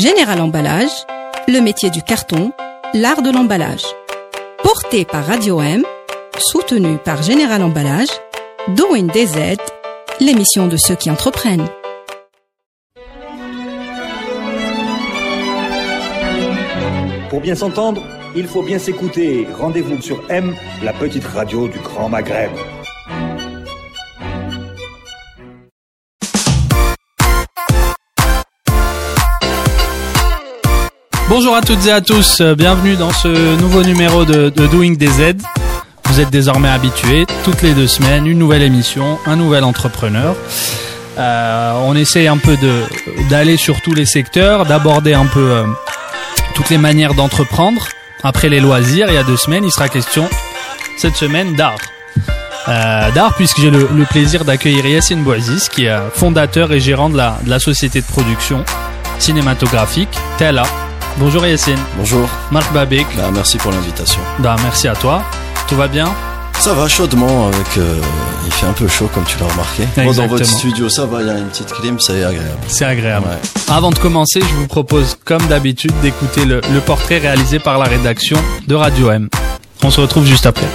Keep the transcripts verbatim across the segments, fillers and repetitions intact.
Général Emballage, le métier du carton, l'art de l'emballage. Porté par Radio M, soutenu par Général Emballage, Doing D Z, l'émission de ceux qui entreprennent. Pour bien s'entendre, il faut bien s'écouter. Rendez-vous sur M, la petite radio du Grand Maghreb. Bonjour à toutes et à tous, bienvenue dans ce nouveau numéro de, de Doing D Z. Vous êtes désormais habitués, toutes les deux semaines, une nouvelle émission, un nouvel entrepreneur. Euh, on essaie un peu de, d'aller sur tous les secteurs, d'aborder un peu euh, toutes les manières d'entreprendre. Après les loisirs, il y a deux semaines, il sera question cette semaine d'art. Euh, d'art, puisque j'ai le, le plaisir d'accueillir Yassine Bouaziz, qui est fondateur et gérant de la, de la société de production cinématographique Tella. Bonjour Yassine. Bonjour. Marc Babek. Bah, merci pour l'invitation. Bah, merci à toi. Tout va bien? Ça va chaudement avec. Euh, il fait un peu chaud comme tu l'as remarqué. Bon, dans votre studio, ça va. Il y a une petite clim, c'est agréable. C'est agréable. Ouais. Avant de commencer, je vous propose, comme d'habitude, d'écouter le, le portrait réalisé par la rédaction de Radio M. On se retrouve juste après.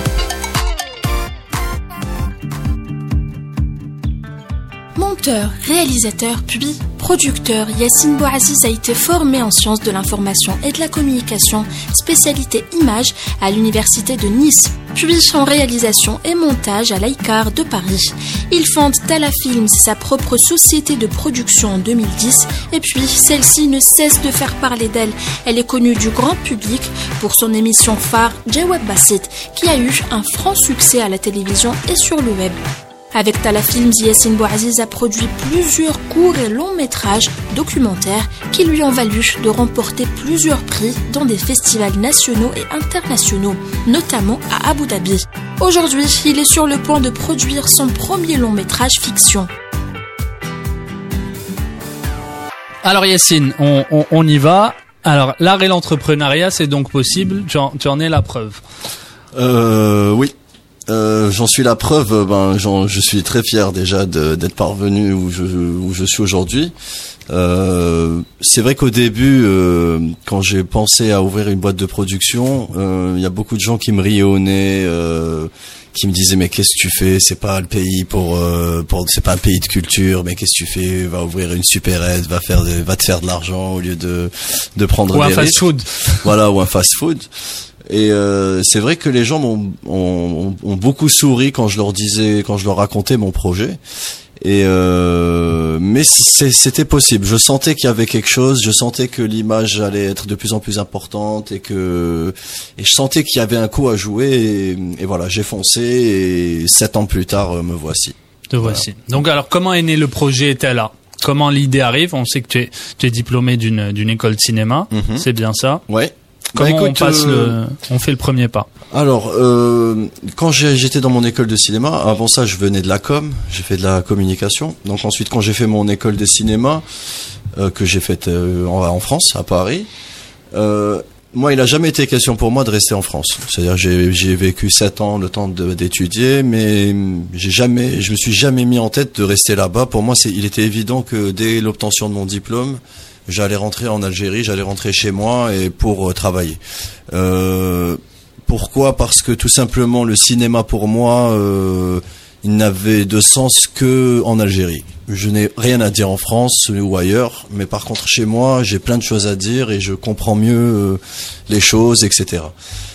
Monteur, réalisateur, puis producteur, Yassine Bouaziz a été formé en sciences de l'information et de la communication, spécialité image à l'université de Nice, puis en réalisation et montage à l'I C A R de Paris. Il fonde Tella Films, sa propre société de production en deux mille dix, et puis celle-ci ne cesse de faire parler d'elle. Elle est connue du grand public pour son émission phare Jawab Basit, qui a eu un franc succès à la télévision et sur le web. Avec Tella Films, Yassine Bouaziz a produit plusieurs courts et longs métrages documentaires qui lui ont valu de remporter plusieurs prix dans des festivals nationaux et internationaux, notamment à Abu Dhabi. Aujourd'hui, il est sur le point de produire son premier long métrage fiction. Alors Yassine, on, on, on y va. Alors, l'art et l'entrepreneuriat, c'est donc possible. Tu en, tu en es la preuve. Euh, oui. Euh, j'en suis la preuve. Ben, j'en, je suis très fier déjà de, d'être parvenu où je, où je suis aujourd'hui. Euh, c'est vrai qu'au début, euh, quand j'ai pensé à ouvrir une boîte de production, euh, il y a beaucoup de gens qui me riaient au nez, euh, qui me disaient mais qu'est-ce que tu fais? C'est pas le pays pour, euh, pour, c'est pas un pays de culture. Mais qu'est-ce que tu fais? Va ouvrir une supérette, va faire, de, va te faire de l'argent au lieu de, de prendre ou des risques. Ou un fast-food. Voilà, ou un fast-food. Et euh, c'est vrai que les gens m'ont ont, ont beaucoup souri quand je leur disais, quand je leur racontais mon projet. Et euh, mais c'est, c'était possible. Je sentais qu'il y avait quelque chose. Je sentais que l'image allait être de plus en plus importante et que et je sentais qu'il y avait un coup à jouer. Et, et voilà, j'ai foncé et sept ans plus tard, me voici. Te voici. Voilà. Donc alors, comment est né le projet Tella? Comment l'idée arrive? On sait que tu es, tu es diplômé d'une d'une école de cinéma. Mm-hmm. C'est bien ça? Ouais. Comment bah, écoute, on passe euh, le, on fait le premier pas? Alors, euh, quand j'ai, j'étais dans mon école de cinéma, avant ça, je venais de la com, j'ai fait de la communication. Donc ensuite, quand j'ai fait mon école de cinéma, euh, que j'ai faite euh, en, en France, à Paris, euh, moi, il a jamais été question pour moi de rester en France. C'est-à-dire, j'ai, j'ai vécu sept ans, le temps de, d'étudier, mais j'ai jamais, je me suis jamais mis en tête de rester là-bas. Pour moi, c'est, il était évident que dès l'obtention de mon diplôme, j'allais rentrer en Algérie, j'allais rentrer chez moi et pour euh, travailler. Euh, pourquoi? Parce que tout simplement le cinéma pour moi, euh, il n'avait de sens que en Algérie. Je n'ai rien à dire en France ou ailleurs, mais par contre chez moi, j'ai plein de choses à dire et je comprends mieux euh, les choses, et cetera.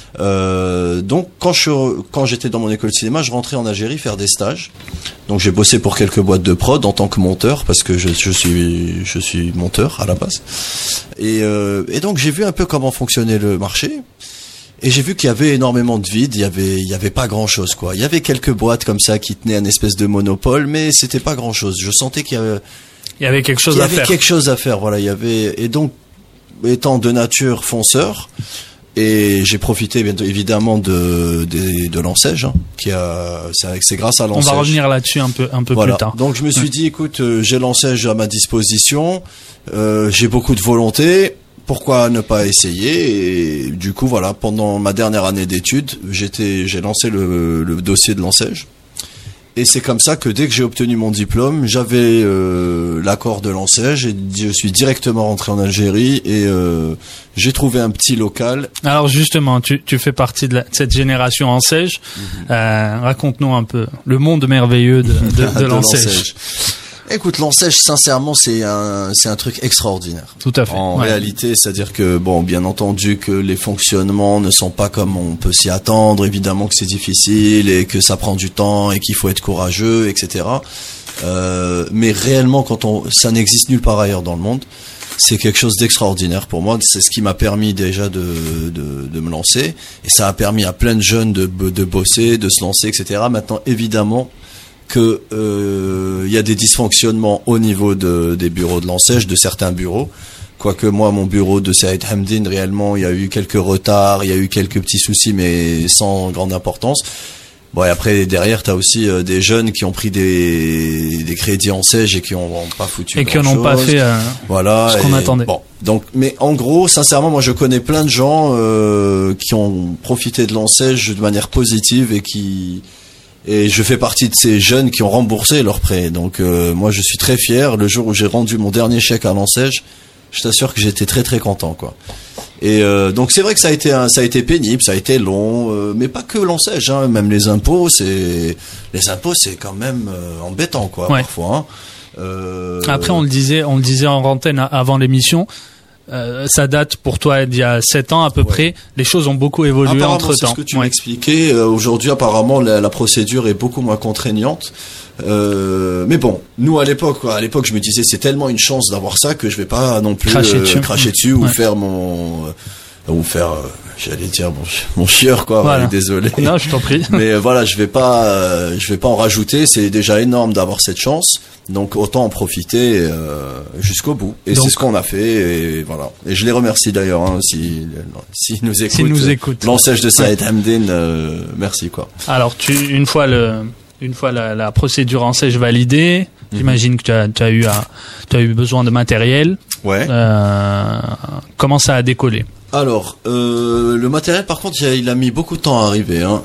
Euh, donc quand je quand j'étais dans mon école de cinéma, je rentrais en Algérie faire des stages. Donc j'ai bossé pour quelques boîtes de prod en tant que monteur parce que je, je suis je suis monteur à la base. Et euh, et donc j'ai vu un peu comment fonctionnait le marché. Et j'ai vu qu'il y avait énormément de vide, il y avait il y avait pas grand-chose quoi. Il y avait quelques boîtes comme ça qui tenaient un espèce de monopole, mais c'était pas grand-chose. Je sentais qu'il y avait il y avait quelque chose qu'il y à avait faire. quelque chose à faire, voilà, il y avait et donc étant de nature fonceur, et j'ai profité bien évidemment de de, de l'Ansège, hein, qui a c'est, c'est grâce à l'Ansège. On va revenir là-dessus un peu un peu voilà. plus tard. Donc je me suis dit écoute, euh, j'ai l'Ansège à ma disposition, euh, j'ai beaucoup de volonté. Pourquoi ne pas essayer? Et du coup, voilà, pendant ma dernière année d'études, j'étais, j'ai lancé le, le dossier de l'Ansège. Et c'est comme ça que dès que j'ai obtenu mon diplôme, j'avais euh, l'accord de l'ANSEJ et je suis directement rentré en Algérie et euh, j'ai trouvé un petit local. Alors justement, tu, tu fais partie de, la, de cette génération ANSEJ. Mm-hmm. Euh, raconte-nous un peu le monde merveilleux de, de, de, de l'ANSEJ. Écoute, l'ANSEJ, sincèrement, c'est un, c'est un truc extraordinaire. Tout à fait. En ouais. réalité, c'est-à-dire que, bon, bien entendu que les fonctionnements ne sont pas comme on peut s'y attendre, évidemment que c'est difficile et que ça prend du temps et qu'il faut être courageux, et cetera. Euh, mais réellement, quand on, ça n'existe nulle part ailleurs dans le monde, c'est quelque chose d'extraordinaire pour moi. C'est ce qui m'a permis déjà de, de, de me lancer et ça a permis à plein de jeunes de, de bosser, de se lancer, et cetera. Maintenant, évidemment, que il euh, y a des dysfonctionnements au niveau de, des bureaux de l'ANSEJ, de certains bureaux. Quoique moi, mon bureau de Saïd Hamdine, réellement, il y a eu quelques retards, il y a eu quelques petits soucis, mais sans grande importance. Bon, et après, derrière, t'as aussi euh, des jeunes qui ont pris des, des crédits ANSEJ et qui ont, ont pas foutu et qui n'ont pas fait euh, voilà, ce qu'on et, attendait. Bon, donc, mais en gros, sincèrement, moi, je connais plein de gens euh, qui ont profité de l'ANSEJ de manière positive et qui... Et je fais partie de ces jeunes qui ont remboursé leurs prêts. Donc euh, moi je suis très fier. Le jour où j'ai rendu mon dernier chèque à l'ANSEJ, je t'assure que j'étais très très content, quoi. Et euh, donc c'est vrai que ça a été un, ça a été pénible, ça a été long, euh, mais pas que l'ANSEJ, hein, même les impôts, c'est les impôts c'est quand même euh, embêtant, quoi, ouais. parfois. Hein. Euh... Après on le disait, on le disait en antenne avant l'émission. Euh, ça date pour toi d'il y a sept ans à peu ouais. près. Les choses ont beaucoup évolué entre temps. C'est ce que tu ouais. m'expliquais. Euh, aujourd'hui, apparemment, la, la procédure est beaucoup moins contraignante. Euh, mais bon, nous à l'époque, quoi, à l'époque, je me disais c'est tellement une chance d'avoir ça que je vais pas non plus cracher dessus, euh, cracher dessus ouais. ou faire mon, euh, ou faire, euh, j'allais dire mon, mon chieur, quoi. Voilà. Ouais, désolé. Non, je t'en prie. Mais euh, voilà, je vais pas, euh, je vais pas en rajouter. C'est déjà énorme d'avoir cette chance. Donc autant en profiter euh, jusqu'au bout. Et donc, c'est ce qu'on a fait. Et voilà. Et je les remercie d'ailleurs hein, si si nous écoutent. Si nous écoutent. L'ANSEJ de Saïd Hamdine, euh, merci quoi. Alors tu une fois le une fois la, la procédure ANSEJ validée, mm-hmm. j'imagine que tu as tu as eu à, tu as eu besoin de matériel. Ouais. Euh, comment ça a décollé? Alors, euh, le matériel, par contre, il a, il a mis beaucoup de temps à arriver. Hein.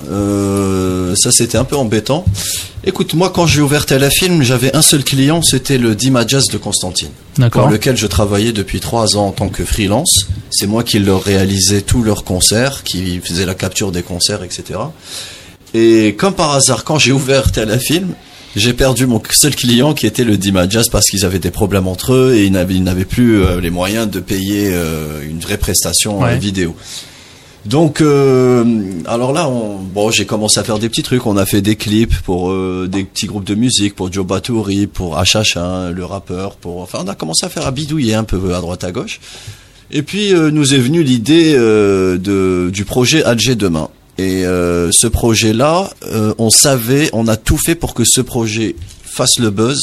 Euh, ça, c'était un peu embêtant. Écoute, moi, quand j'ai ouvert Telefilm, j'avais un seul client, c'était le Dima Jazz de Constantine. D'accord. Pour lequel je travaillais depuis trois ans en tant que freelance. C'est moi qui leur réalisais tous leurs concerts, qui faisais la capture des concerts, et cetera. Et comme par hasard, quand j'ai ouvert Telefilm, j'ai perdu mon seul client qui était le Dima Jazz parce qu'ils avaient des problèmes entre eux et ils n'avaient, ils n'avaient plus euh, les moyens de payer euh, une vraie prestation ouais. euh, vidéo. Donc, euh, alors là, on, bon, j'ai commencé à faire des petits trucs. On a fait des clips pour euh, des petits groupes de musique, pour Joe Batouri, pour H H un, le rappeur. Pour, enfin, on a commencé à faire à bidouiller un peu à droite à gauche. Et puis, euh, nous est venue l'idée euh, de, du projet Alger Demain. Et euh, ce projet-là, euh, on savait, on a tout fait pour que ce projet fasse le buzz,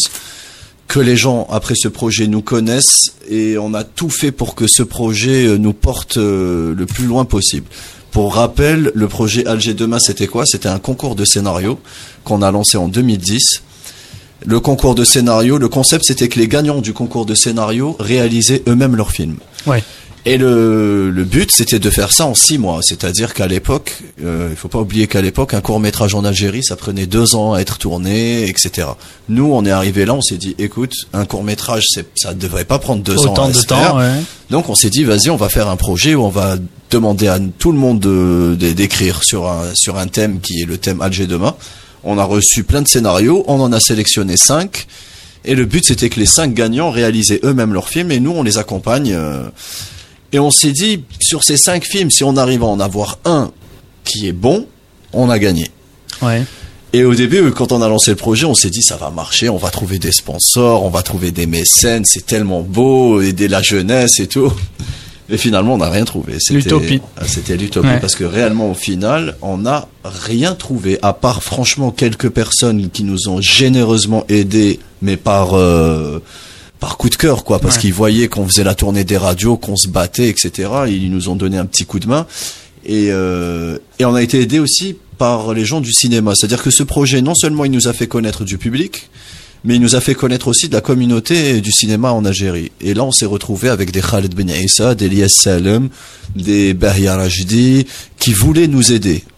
que les gens après ce projet nous connaissent, et on a tout fait pour que ce projet nous porte euh, le plus loin possible. Pour rappel, le projet Alger Demain, c'était quoi? C'était un concours de scénario qu'on a lancé en deux mille dix. Le concours de scénario, le concept, c'était que les gagnants du concours de scénario réalisaient eux-mêmes leurs films. Ouais. Et le, le but, c'était de faire ça en six mois. C'est-à-dire qu'à l'époque, euh, il faut pas oublier qu'à l'époque, un court-métrage en Algérie, ça prenait deux ans à être tourné, et cetera. Nous, on est arrivé là, on s'est dit, écoute, un court-métrage, c'est, ça devrait pas prendre deux Autant ans à de se temps, faire. Ouais. Donc, on s'est dit, vas-y, on va faire un projet où on va demander à tout le monde de, de, d'écrire sur un, sur un thème qui est le thème Alger Demain. On a reçu plein de scénarios, on en a sélectionné cinq. Et le but, c'était que les cinq gagnants réalisaient eux-mêmes leurs films et nous, on les accompagne. Euh, Et on s'est dit, sur ces cinq films, si on arrive à en avoir un qui est bon, on a gagné. Ouais. Et au début, quand on a lancé le projet, on s'est dit, ça va marcher, on va trouver des sponsors, on va trouver des mécènes, c'est tellement beau, aider la jeunesse et tout. Et finalement, on n'a rien trouvé. C'était, l'utopie. C'était l'utopie, ouais. Parce que réellement, au final, on n'a rien trouvé, à part franchement quelques personnes qui nous ont généreusement aidés, mais par... Euh, par coup de cœur, quoi, parce ouais. qu'ils voyaient qu'on faisait la tournée des radios, qu'on se battait, et cetera. Ils nous ont donné un petit coup de main. Et, euh, et on a été aidé aussi par les gens du cinéma. C'est-à-dire que ce projet, non seulement il nous a fait connaître du public, mais il nous a fait connaître aussi de la communauté du cinéma en Algérie. Et là, on s'est retrouvé avec des Khaled Ben Issa, des Elias Salem, des Bahia Rajdi, qui voulaient nous aider.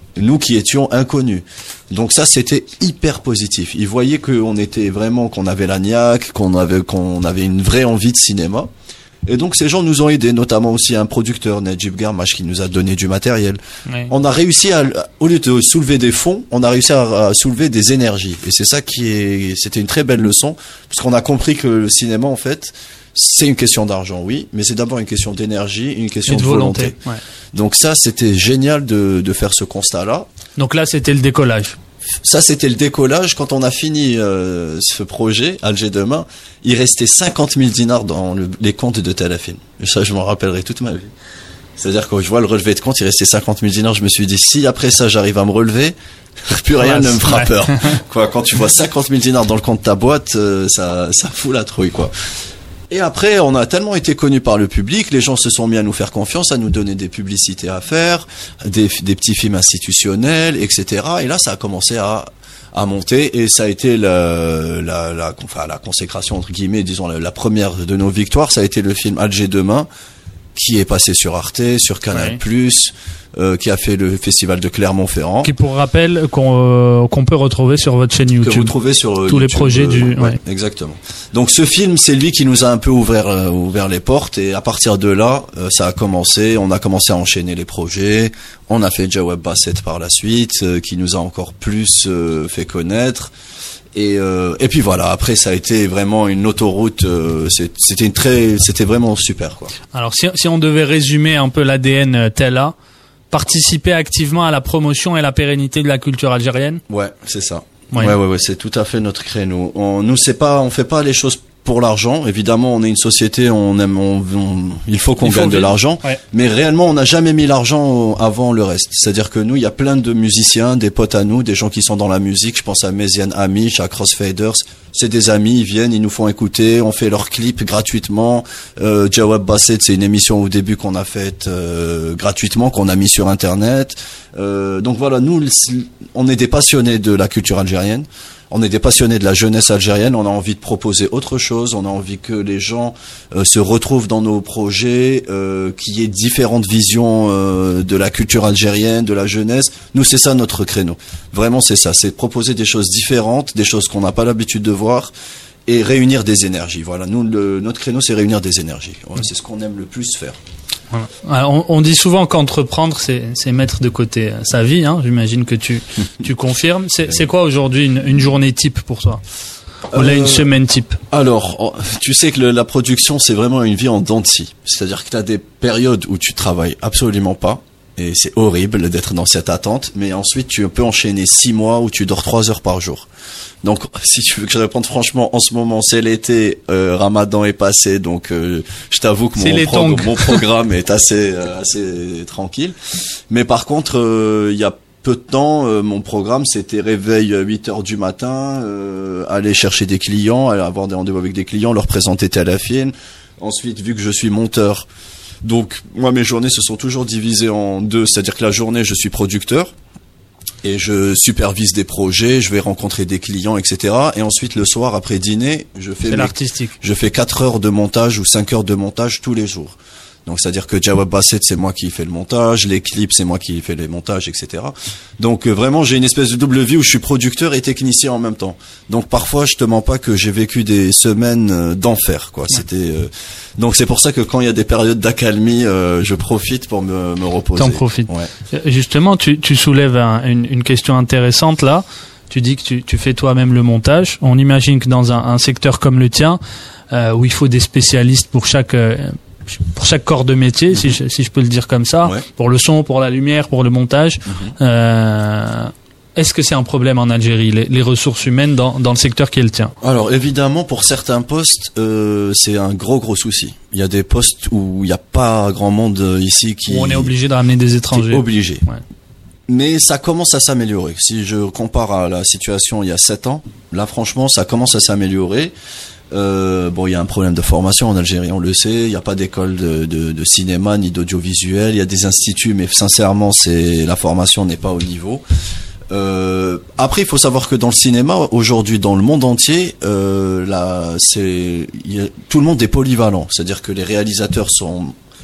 nous qui étions inconnus. Donc ça, c'était hyper positif. Ils voyaient qu'on était vraiment, qu'on avait la niaque, qu'on avait, qu'on avait une vraie envie de cinéma. Et donc ces gens nous ont aidés, notamment aussi un producteur, Najib Garmash, qui nous a donné du matériel. Oui. On a réussi à, au lieu de soulever des fonds, on a réussi à, à soulever des énergies. Et c'est ça qui est, c'était une très belle leçon, parce qu'on a compris que le cinéma, en fait, c'est une question d'argent, oui, mais c'est d'abord une question d'énergie, une question de, de volonté. volonté. Ouais. Donc ça, c'était génial de, de faire ce constat-là. Donc là, c'était le décollage. Ça, c'était le décollage. Quand on a fini euh, ce projet, Alger Demain, il restait cinquante mille dinars dans le, les comptes de Telefilm. Et ça, je m'en rappellerai toute ma vie. C'est-à-dire que je vois le relevé de compte, il restait cinquante mille dinars. Je me suis dit, si après ça, j'arrive à me relever, plus rien ouais, ne me fera ouais. peur. Quoi, quand tu vois cinquante mille dinars dans le compte de ta boîte, euh, ça, ça fout la trouille, quoi. Et après, on a tellement été connus par le public, les gens se sont mis à nous faire confiance, à nous donner des publicités à faire, des, des petits films institutionnels, et cetera. Et là, ça a commencé à, à monter, et ça a été la, la, la, enfin, la consécration, entre guillemets, disons, la, la première de nos victoires. Ça a été le film Alger Demain, qui est passé sur Arte, sur Canal+, oui. euh, qui a fait le festival de Clermont-Ferrand. Qui, pour rappel, qu'on, euh, qu'on peut retrouver sur votre chaîne YouTube. Que vous trouvez sur tous YouTube, les projets euh, du. Ouais, ouais. Exactement. Donc ce film, c'est lui qui nous a un peu ouvert euh, ouvert les portes, et à partir de là, euh, ça a commencé. On a commencé à enchaîner les projets. On a fait Jaweb Basset par la suite, euh, qui nous a encore plus euh, fait connaître. Et euh, et puis voilà, après ça a été vraiment une autoroute, euh, c'était une très c'était vraiment super, quoi. Alors si si on devait résumer un peu l'A D N Tella, participer activement à la promotion et la pérennité de la culture algérienne. Ouais, c'est ça. Ouais, ouais, ouais, ouais, c'est tout à fait notre créneau. On nous c'est pas on fait pas les choses pour l'argent. Évidemment, on est une société, on aime, on, on, il faut qu'on il gagne faut de l'argent. Ouais. Mais réellement, on n'a jamais mis l'argent avant le reste. C'est-à-dire que nous, il y a plein de musiciens, des potes à nous, des gens qui sont dans la musique. Je pense à Méziane Amish, à Crossfaders. C'est des amis, ils viennent, ils nous font écouter, on fait leurs clips gratuitement. Euh, Jaweb Basset, c'est une émission au début qu'on a faite euh, gratuitement, qu'on a mis sur Internet. Euh, donc voilà, nous, on est des passionnés de la culture algérienne. On est des passionnés de la jeunesse algérienne, on a envie de proposer autre chose, on a envie que les gens euh, se retrouvent dans nos projets, euh, qu'il y ait différentes visions euh, de la culture algérienne, de la jeunesse. Nous, c'est ça notre créneau. Vraiment, c'est ça, c'est de proposer des choses différentes, des choses qu'on n'a pas l'habitude de voir, et réunir des énergies. Voilà, nous, le, notre créneau, c'est réunir des énergies. Voilà, c'est ce qu'on aime le plus faire. Voilà. On, on dit souvent qu'entreprendre, c'est, c'est mettre de côté sa vie. Hein. J'imagine que tu, tu confirmes. C'est, c'est quoi aujourd'hui une, une journée type pour toi ? Ou là, euh, une semaine type ? Alors, tu sais que le, la production, c'est vraiment une vie en dents de scie. C'est-à-dire que tu as des périodes où tu travailles absolument pas. Et c'est horrible d'être dans cette attente. Mais ensuite, tu peux enchaîner six mois où tu dors trois heures par jour. Donc, si tu veux que je réponde franchement, en ce moment, c'est l'été, euh, Ramadan est passé, donc euh, je t'avoue que mon, pro- mon programme est assez, euh, assez tranquille. Mais par contre, il euh, y a peu de temps, euh, mon programme, c'était réveil huit heures du matin, euh, aller chercher des clients, aller avoir des rendez-vous avec des clients, leur présenter tel film. Ensuite, vu que je suis monteur, donc moi, mes journées se sont toujours divisées en deux, c'est-à-dire que la journée, je suis producteur. Et je supervise des projets, je vais rencontrer des clients, et cetera. Et ensuite, le soir, après dîner, je fais, c'est l'artistique. Je fais quatre heures de montage ou cinq heures de montage tous les jours. Donc, c'est-à-dire que Jaweb Basset, c'est moi qui fais le montage, les clips, c'est moi qui fais les montages, et cetera. Donc, euh, vraiment, j'ai une espèce de double vie où je suis producteur et technicien en même temps. Donc, parfois, je te mens pas que j'ai vécu des semaines euh, d'enfer, quoi. Ouais. C'était, euh... donc, c'est pour ça que quand il y a des périodes d'accalmie, euh, je profite pour me, me reposer. T'en profites. Ouais. Justement, tu, tu soulèves un, une, une question intéressante là. Tu dis que tu, tu fais toi-même le montage. On imagine que dans un, un secteur comme le tien, euh, où il faut des spécialistes pour chaque euh, pour chaque corps de métier, mm-hmm. si, je, si je peux le dire comme ça, ouais. Pour le son, pour la lumière, pour le montage. Mm-hmm. Euh, est-ce que c'est un problème en Algérie, les, les ressources humaines dans, dans le secteur qui est le tien ? Alors évidemment, pour certains postes, euh, c'est un gros gros souci. Il y a des postes où il n'y a pas grand monde ici qui... Où on est obligé de ramener des étrangers. Obligé. Ouais. Mais ça commence à s'améliorer. Si je compare à la situation il y a sept ans, là franchement, ça commence à s'améliorer. Euh, bon, il y a un problème de formation en Algérie, on le sait. Il n'y a pas d'école de, de, de cinéma ni d'audiovisuel. Il y a des instituts, mais sincèrement, c'est la formation n'est pas au niveau. Euh, après, il faut savoir que dans le cinéma, aujourd'hui, dans le monde entier, euh, là, c'est y a, tout le monde est polyvalent. C'est-à-dire que les réalisateurs sont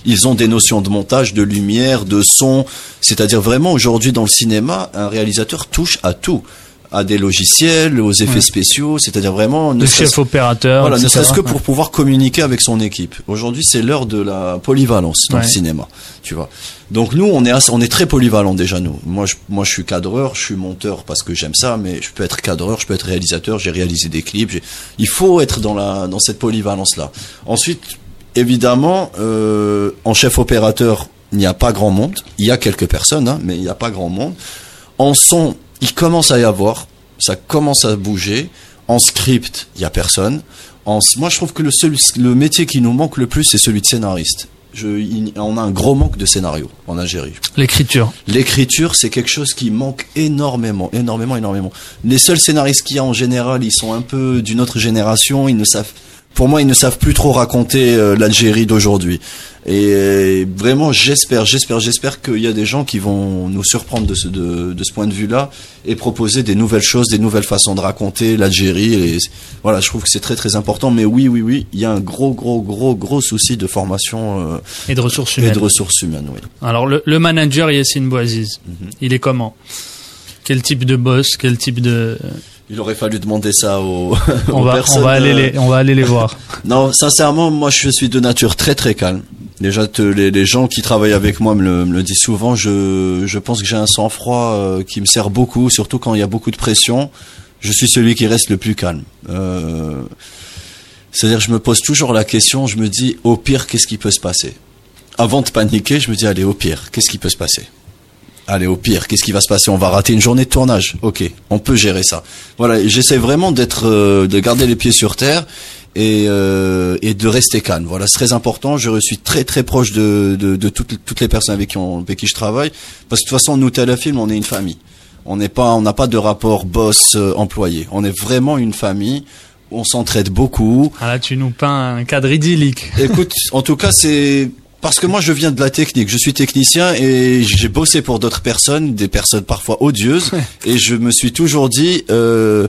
Ils ont des notions de montage, de lumière, de son. C'est-à-dire vraiment aujourd'hui dans le cinéma, un réalisateur touche à tout. À des logiciels, aux effets ouais. spéciaux, c'est-à-dire vraiment le chef opérateur, voilà, et cetera. ne serait-ce que pour pouvoir communiquer avec son équipe. Aujourd'hui, c'est l'heure de la polyvalence dans ouais. le cinéma, tu vois. Donc nous, on est assez, on est très polyvalent déjà nous. Moi, je, moi, je suis cadreur, je suis monteur parce que j'aime ça, mais je peux être cadreur, je peux être réalisateur, j'ai réalisé des clips. J'ai... Il faut être dans la dans cette polyvalence-là. Ensuite, évidemment, euh, en chef opérateur, il n'y a pas grand monde. Il y a quelques personnes, hein, mais il n'y a pas grand monde. En son, il commence à y avoir, ça commence à bouger. En script, il y a personne. En, moi, je trouve que le seul, le métier qui nous manque le plus, c'est celui de scénariste. Je, il, on a un gros manque de scénario en Algérie. L'écriture. L'écriture, c'est quelque chose qui manque énormément, énormément, énormément. Les seuls scénaristes qu'il y a en général, ils sont un peu d'une autre génération. Ils ne savent, pour moi, ils ne savent plus trop raconter euh, l'Algérie d'aujourd'hui. Et euh, vraiment, j'espère, j'espère, j'espère qu'il y a des gens qui vont nous surprendre de ce, de, de ce point de vue-là et proposer des nouvelles choses, des nouvelles façons de raconter l'Algérie. Et voilà, je trouve que c'est très très important. Mais oui, oui, oui, il y a un gros, gros, gros, gros souci de formation euh, et de ressources humaines. Et de ressources humaines, oui. Alors le, le manager Yassine Bouaziz, mm-hmm. il est comment? Quel type de boss? Quel type de... Il aurait fallu demander ça aux, on aux va, personnes. On va aller les, on va aller les voir. Non, sincèrement, moi, je suis de nature très très calme. Déjà, te, les, les gens qui travaillent avec moi me le, me le disent souvent. Je, je pense que j'ai un sang-froid euh, qui me sert beaucoup, surtout quand il y a beaucoup de pression. Je suis celui qui reste le plus calme. Euh, c'est-à-dire, je me pose toujours la question. Je me dis, au pire, qu'est-ce qui peut se passer? Avant de paniquer, je me dis, allez, au pire, qu'est-ce qui peut se passer? Allez, au pire, qu'est-ce qui va se passer? On va rater une journée de tournage. Ok, on peut gérer ça. Voilà, et j'essaie vraiment d'être, euh, de garder les pieds sur terre et euh, et de rester calme. Voilà, c'est très important. Je suis très très proche de de, de toutes toutes les personnes avec qui on, avec qui je travaille, parce que de toute façon, nous, Telefilm, on est une famille. On n'est pas, on n'a pas de rapport boss euh, employé. On est vraiment une famille. On s'entraide beaucoup. Ah là, tu nous peins un cadre idyllique. Écoute, en tout cas, c'est parce que moi je viens de la technique, je suis technicien et j'ai bossé pour d'autres personnes, des personnes parfois odieuses, et je me suis toujours dit euh,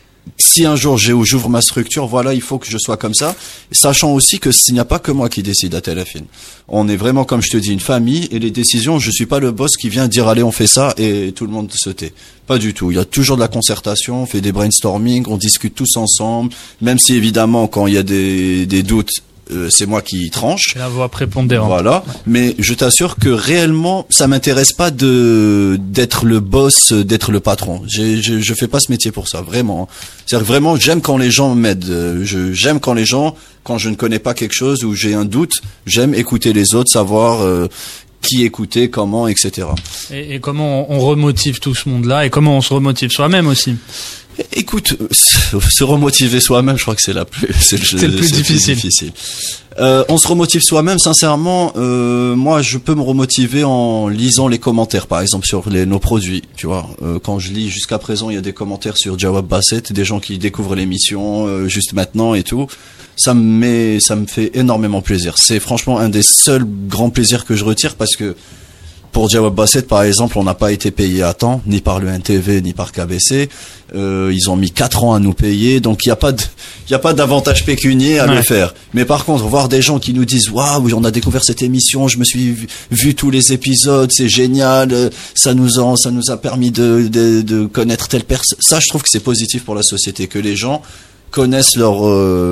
si un jour j'ai ou j'ouvre ma structure, voilà, il faut que je sois comme ça, sachant aussi que s'il n'y a pas que moi qui décide à Telefilm. On est vraiment, comme je te dis, une famille, et les décisions, je suis pas le boss qui vient dire allez on fait ça et tout le monde se tait. Pas du tout. Il y a toujours de la concertation, on fait des brainstorming, on discute tous ensemble, même si évidemment quand il y a des, des doutes, Euh, c'est moi qui tranche. La voix prépondérante. Voilà. Mais je t'assure que réellement, ça m'intéresse pas de d'être le boss, d'être le patron. J'ai, je, je fais pas ce métier pour ça, vraiment. C'est-à-dire vraiment, j'aime quand les gens m'aident. Je, j'aime quand les gens, quand je ne connais pas quelque chose ou j'ai un doute, j'aime écouter les autres, savoir euh, qui écouter, comment, et cetera. Et, et comment on remotive tout ce monde-là et comment on se remotive soi-même aussi. Écoute, se remotiver soi-même, je crois que c'est la plus, c'est le, c'est le plus c'est difficile. Le plus difficile. Euh, on se remotive soi-même, sincèrement. Euh, moi, je peux me remotiver en lisant les commentaires, par exemple sur les, nos produits. Tu vois, euh, quand je lis jusqu'à présent, il y a des commentaires sur Jawab Basset, des gens qui découvrent l'émission euh, juste maintenant et tout. Ça me met, ça me fait énormément plaisir. C'est franchement un des seuls grands plaisirs que je retire parce que. Pour Jawab Basset, par exemple, on n'a pas été payé à temps, ni par le N T V, ni par K B C. Euh, ils ont mis quatre ans à nous payer, donc il n'y a pas de, il y a pas d'avantage pécunier à ouais. le faire. Mais par contre, voir des gens qui nous disent, waouh, on a découvert cette émission, je me suis vu, vu tous les épisodes, c'est génial, ça nous a, ça nous a permis de, de, de connaître telle personne. Ça, je trouve que c'est positif pour la société, que les gens connaissent leur,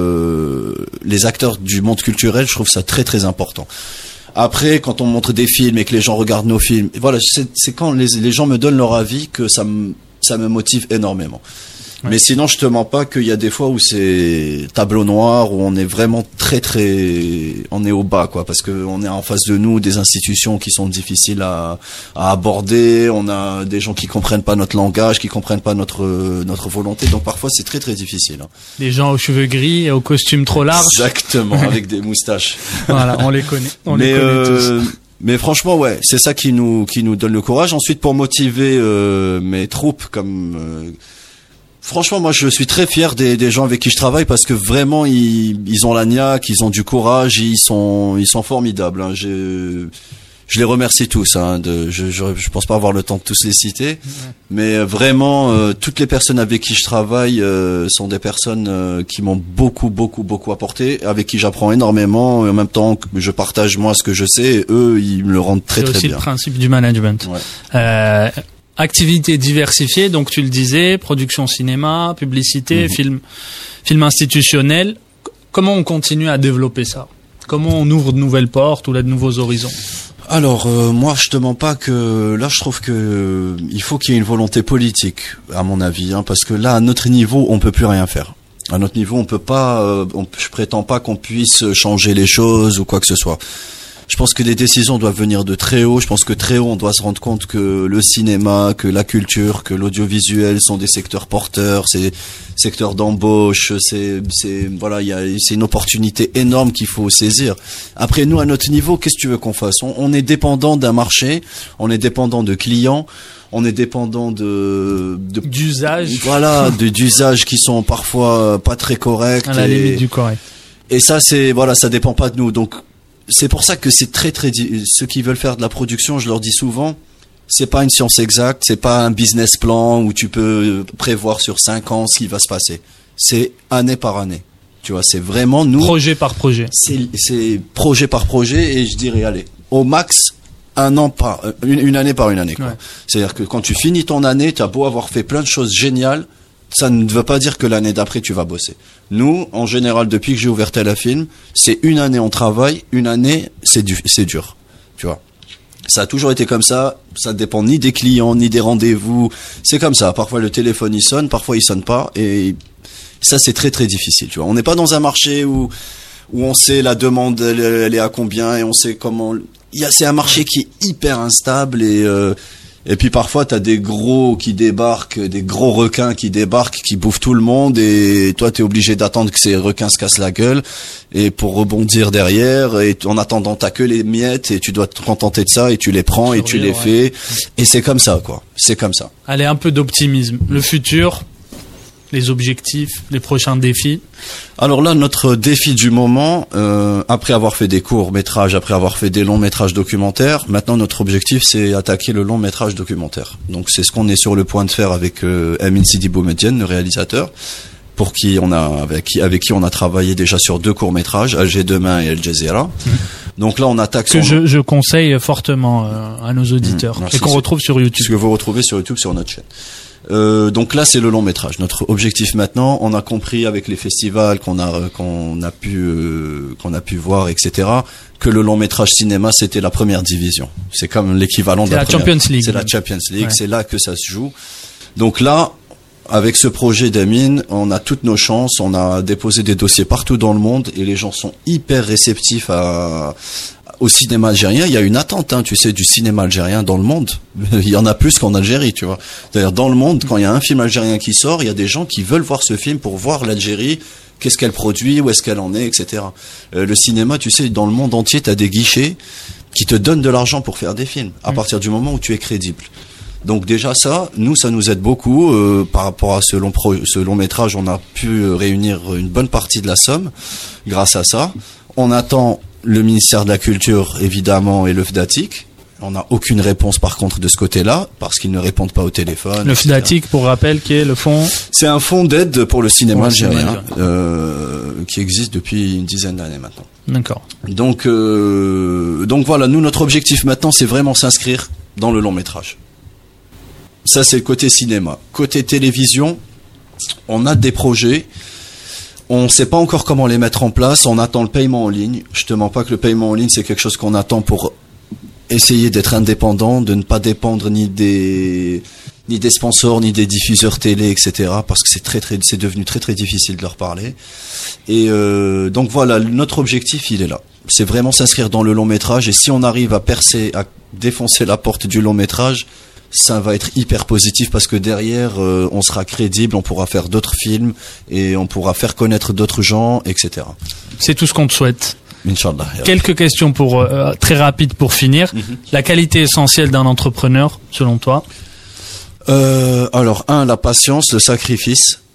euh, les acteurs du monde culturel. Je trouve ça très très important. Après, quand on montre des films et que les gens regardent nos films, voilà, c'est, c'est quand les, les gens me donnent leur avis que ça me, ça me motive énormément. Ouais. Mais sinon, je te mens pas qu'il y a des fois où c'est tableau noir, où on est vraiment très très, on est au bas, quoi, parce que on est en face de nous des institutions qui sont difficiles à, à aborder. On a des gens qui comprennent pas notre langage, qui comprennent pas notre notre volonté. Donc parfois, c'est très très difficile. Hein. Des gens aux cheveux gris et aux costumes trop larges. Exactement, avec des moustaches. Voilà, on les connaît. On Mais les connaît euh, tous. Mais franchement, ouais, c'est ça qui nous qui nous donne le courage. Ensuite, pour motiver euh, mes troupes, comme euh, franchement, moi, je suis très fier des, des gens avec qui je travaille parce que vraiment, ils, ils ont la niaque, ils ont du courage, ils sont, ils sont formidables. Hein. J'ai, je les remercie tous. Hein, de, je, je, je pense pas avoir le temps de tous les citer, ouais. mais vraiment, euh, toutes les personnes avec qui je travaille euh, sont des personnes euh, qui m'ont beaucoup, beaucoup, beaucoup apporté, avec qui j'apprends énormément. Et en même temps, que je partage moi ce que je sais, et eux, ils me le rendent très, très bien. C'est aussi le principe du management. Ouais. Euh, activité diversifiée, donc tu le disais, production cinéma, publicité, mmh. film, film institutionnel. Comment on continue à développer ça? Comment on ouvre de nouvelles portes ou de nouveaux horizons? Alors euh, moi je te mens pas que là je trouve que euh, il faut qu'il y ait une volonté politique à mon avis, hein, parce que là à notre niveau on peut plus rien faire. À notre niveau on peut pas, euh, on, je prétends pas qu'on puisse changer les choses ou quoi que ce soit. Je pense que les décisions doivent venir de très haut. Je pense que très haut on doit se rendre compte que le cinéma, que la culture, que l'audiovisuel sont des secteurs porteurs, c'est secteurs d'embauche, c'est c'est voilà, il y a c'est une opportunité énorme qu'il faut saisir. Après nous à notre niveau, qu'est-ce que tu veux qu'on fasse? on, on est dépendant d'un marché, on est dépendant de clients, on est dépendant de, de d'usages. Voilà, de d'usages qui sont parfois pas très corrects. À la et, limite du correct. Et ça c'est voilà, ça dépend pas de nous. Donc c'est pour ça que c'est très très ceux qui veulent faire de la production, je leur dis souvent, c'est pas une science exacte, c'est pas un business plan où tu peux prévoir sur cinq ans ce qui va se passer. C'est année par année. Tu vois, c'est vraiment nous. Projet par projet. C'est c'est projet par projet et je dirais allez, au max un an par une, une année par une année quoi. Ouais. C'est-à-dire que quand tu finis ton année, tu as beau avoir fait plein de choses géniales, ça ne veut pas dire que l'année d'après tu vas bosser. Nous, en général, depuis que j'ai ouvert Telefilm, c'est une année on travaille, une année c'est du, c'est dur, tu vois. Ça a toujours été comme ça. Ça dépend ni des clients ni des rendez-vous. C'est comme ça. Parfois le téléphone il sonne, parfois il sonne pas, et ça c'est très très difficile, tu vois. On n'est pas dans un marché où où on sait la demande elle, elle est à combien et on sait comment. Il y a c'est un marché qui est hyper instable et euh, Et puis parfois t'as des gros qui débarquent, des gros requins qui débarquent, qui bouffent tout le monde, et toi t'es obligé d'attendre que ces requins se cassent la gueule, et pour rebondir derrière, et en attendant t'as que les miettes, et tu dois te contenter de ça, et tu les prends, et tu les fais, et c'est comme ça quoi, c'est comme ça. Allez, un peu d'optimisme, le futur, les objectifs, les prochains défis. Alors là, notre défi du moment, euh, après avoir fait des courts métrages, après avoir fait des longs métrages documentaires, maintenant notre objectif c'est attaquer le long métrage documentaire. Donc c'est ce qu'on est sur le point de faire avec euh, Amin Sidi Boumedienne, le réalisateur, pour qui on a avec qui avec qui on a travaillé déjà sur deux courts métrages, Alger demain et Al Jazeera. Mmh. Donc là on attaque. Que je, je conseille fortement euh, à nos auditeurs, mmh, et qu'on retrouve sur YouTube. Ce que vous retrouvez sur YouTube sur notre chaîne. Euh, donc là c'est le long métrage. Notre objectif maintenant, on a compris avec les festivals qu'on a qu'on a pu euh, qu'on a pu voir, et cetera, que le long métrage cinéma c'était la première division. C'est comme l'équivalent de la, la première. Champions League. C'est la Champions League. Ouais. C'est là que ça se joue. Donc là, avec ce projet d'Amin, on a toutes nos chances. On a déposé des dossiers partout dans le monde et les gens sont hyper réceptifs à au cinéma algérien. Il y a une attente, hein, tu sais, du cinéma algérien dans le monde. Il y en a plus qu'en Algérie, tu vois. D'ailleurs, dans le monde, quand il y a un film algérien qui sort, il y a des gens qui veulent voir ce film pour voir l'Algérie, qu'est-ce qu'elle produit, où est-ce qu'elle en est, et cetera. Euh, le cinéma, tu sais, dans le monde entier, tu as des guichets qui te donnent de l'argent pour faire des films, à partir du moment où tu es crédible. Donc déjà ça, nous, ça nous aide beaucoup. Euh, par rapport à ce long, pro- ce long métrage, on a pu réunir une bonne partie de la somme grâce à ça. On attend le ministère de la Culture, évidemment, et le F D A T I C. On n'a aucune réponse, par contre, de ce côté-là, parce qu'ils ne répondent pas au téléphone. Le F D A T I C, pour rappel, qui est le fonds... C'est un fonds d'aide pour le cinéma algérien, euh, qui existe depuis une dizaine d'années maintenant. D'accord. Donc, euh, donc voilà, nous, notre objectif maintenant, c'est vraiment s'inscrire dans le long métrage. Ça, c'est le côté cinéma. Côté télévision, on a des projets. On ne sait pas encore comment les mettre en place. On attend le paiement en ligne. Je te mens pas que le paiement en ligne, c'est quelque chose qu'on attend pour essayer d'être indépendant, de ne pas dépendre ni des ni des sponsors, ni des diffuseurs télé, et cetera. Parce que c'est très très, c'est devenu très très difficile de leur parler. Et euh, donc voilà, notre objectif, il est là. C'est vraiment s'inscrire dans le long métrage. Et si on arrive à percer, à défoncer la porte du long métrage, ça va être hyper positif parce que derrière, euh, on sera crédible, on pourra faire d'autres films et on pourra faire connaître d'autres gens, et cetera. C'est tout ce qu'on te souhaite. Inch'Allah. Quelques questions pour euh, très rapides pour finir. Mm-hmm. La qualité essentielle d'un entrepreneur, selon toi? euh, Alors, un, la patience, le sacrifice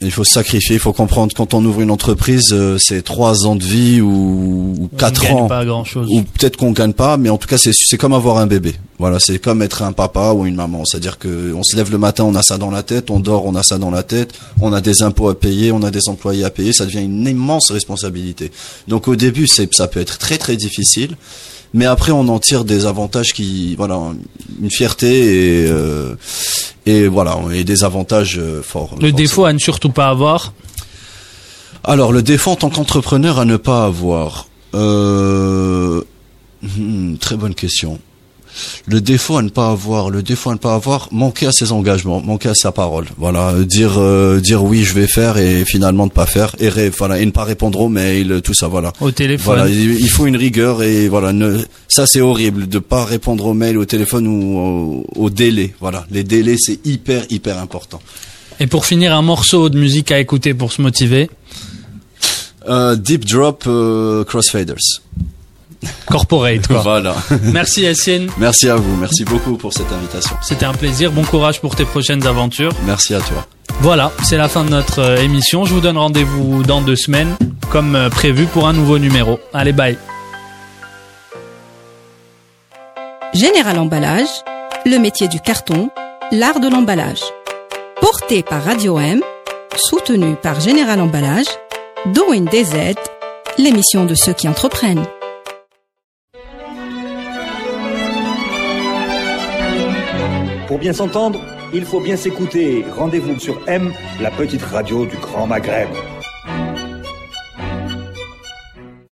Il faut se sacrifier, il faut comprendre quand on ouvre une entreprise, euh, c'est trois ans de vie ou, ou quatre ans, pas grand chose. ou peut-être qu'on gagne pas, mais en tout cas c'est c'est comme avoir un bébé. Voilà, c'est comme être un papa ou une maman. C'est-à-dire que on se lève le matin, on a ça dans la tête, on dort, on a ça dans la tête, on a des impôts à payer, on a des employés à payer, ça devient une immense responsabilité. Donc au début, c'est ça peut être très très difficile. Mais après, on en tire des avantages qui, voilà, une fierté et euh, et voilà, et des avantages euh, forts. Le forcément. Défaut à ne surtout pas avoir. Alors, le défaut en tant qu'entrepreneur à ne pas avoir. Euh, hmm, très bonne question. Le défaut à ne pas avoir, le défaut à ne pas avoir, manquer à ses engagements, manquer à sa parole. Voilà, dire euh, dire oui, je vais faire et finalement ne pas faire et ré, voilà, et ne pas répondre aux mails, tout ça, voilà. Au téléphone. Voilà, il, il faut une rigueur et voilà, ne, ça c'est horrible de pas répondre aux mails, au téléphone ou au, au délai. Voilà, les délais c'est hyper hyper important. Et pour finir, un morceau de musique à écouter pour se motiver. Euh, Deep Drop euh, Crossfaders. Corporate, quoi. Voilà. Merci Yacine. Merci à vous, merci beaucoup pour cette invitation. C'était un plaisir, bon courage pour tes prochaines aventures. Merci à toi. Voilà, c'est la fin de notre euh, émission. Je vous donne rendez-vous dans deux semaines, comme euh, prévu, pour un nouveau numéro. Allez, bye. Général Emballage, le métier du carton, l'art de l'emballage. Porté par Radio M, soutenu par Général Emballage, Doing D Z, l'émission de ceux qui entreprennent. Pour bien s'entendre, il faut bien s'écouter. Rendez-vous sur M, la petite radio du Grand Maghreb.